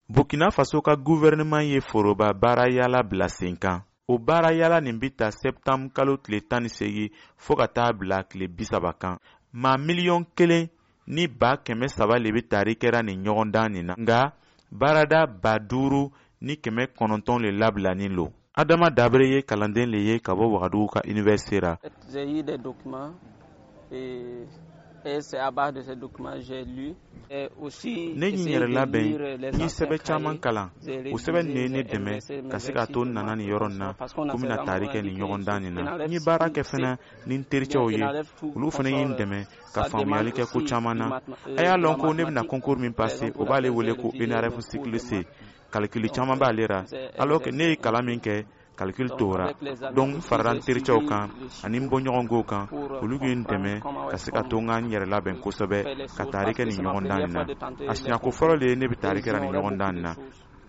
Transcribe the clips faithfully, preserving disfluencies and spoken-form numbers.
Burkina Faso ka gouvernement ye foroba baara yala bila sen kan. O baara yala nin bi ta septembre kalo tile tan ni seegin fo ka taa bila tile bi saba kan. Maa miliyɔn kelen ni ba kɛmɛ saba le bi taari kɛra nin ɲɔgɔndan nin na. Nga baarada ba duuru ni kɛmɛ kɔnɔntɔn le labilanin lo. Adama Dabere ye kalanden le ye ka bɔ Wagadugu ka université ra. J'ai eu des documents et Et c'est à base de ces documents j'ai lu et aussi ne ɲin yɛrɛ labɛn n ye sɛbɛ caman kalan o sɛbɛ nin ye ne dɛmɛ ka se ka to nana nin yɔrɔ na ko bɛna taari kɛ nin ɲɔgɔndan nin na. N ye baara kɛ fɛnɛ ni n tericɛw ye olu fɛnɛ ye n dɛmɛ ka faamuyali kɛ ko caman na. A y'a lɔn ko ne bɛna concours min passé o b'ale wele ko E N A R F cycle C calcul caman b'ale ra alors que ne ye kalan min kɛ calcul tora. Donc farala n tericɛw kan ani n bɔɲɔgɔnkow kan olu ye n dɛmɛ ka se ka to n ka n yɛrɛ labɛn kosɛbɛ ka taari kɛ nin ɲɔgɔndan nin na. A siɲako fɔlɔ le ye ne bɛ taari kɛra nin ɲɔgɔndan nin na.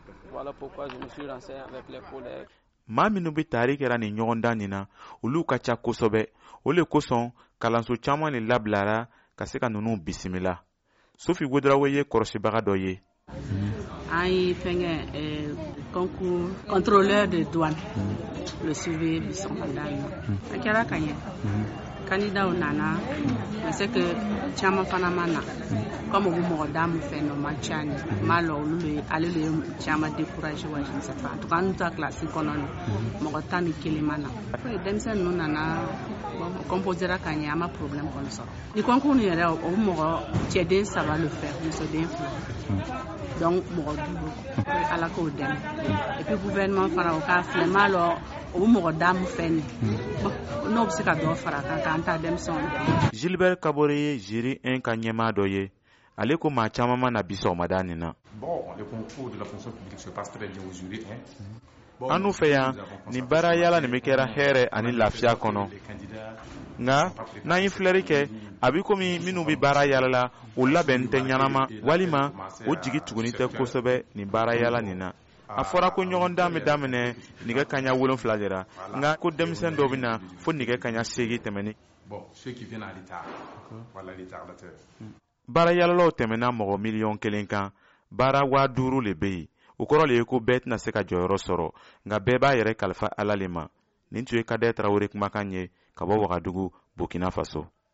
Maa minnu bɛ taari kɛra nin ɲɔgɔndan nin na olu ka ca kosɛbɛ. O le kosɔn kalanso caman le labilara ka se ka ninnu bisimila. Sophie Wodrawe ye kɔrɔsibaga dɔ ye. An ye fɛngɛ concours contrôleur de douane le suivi bisɔgɔmada a kɛra ka ɲɛ candidat nana mais c'est que caman fana ma na comme u mɔgɔ da mun fɛ nɔ ma ca ni ma lɔ olu le ale le ye caman découragé wa je ne sais pas en tout cas n'u ta classe kɔnɔ mɔgɔ tan ni kelen ma na après denmisɛn ninnu nana composera ka ɲɛ an ma problème kɔni sɔrɔ ni concours nin yɛrɛ o mɔgɔ cɛden saba le fɛ musoden fila donc mɔgɔ duuru ala k'o dɛmɛ et puis gouvernement fana o k'a filɛ m'a lɔ o bɛ mɔgɔ da mun fɛ nin n'o bɛ se ka dɔ fara kan k'an ta denmisɛnw dɛmɛ. Gilbert Kabore ye jury un ka ɲɛmaa dɔ ye ale ko maa caman ma na bi sɔgɔmada nin na. An n'u fɛ yan nin baara yala nin bɛ kɛra hɛrɛ ani lafiya kɔnɔ nka n'an ye filɛri kɛ a bɛ komi minnu bɛ baara yala la o labɛn tɛ ɲanama walima o jigi tuguni tɛ kosɛbɛ nin baara yala nin na. A fɔra ko ɲɔgɔndan bɛ daminɛ nɛgɛ kaɲa wolonfila de ra nka ko denmisɛn dɔw bɛ na fo nɛgɛ kaɲa seegin tɛmɛni. Baara yalalaw tɛmɛna mɔgɔ miliyɔn kelen kan baara waa duuru le bɛ yen. O kɔrɔ le ye ko bɛɛ tɛna se ka jɔyɔrɔ sɔrɔ nka bɛɛ b'a yɛrɛ kalifa Ala le ma. Nin tun ye Kadɛ Tarawele kumakan ye ka bɔ Wagadugu, Burkina Faso.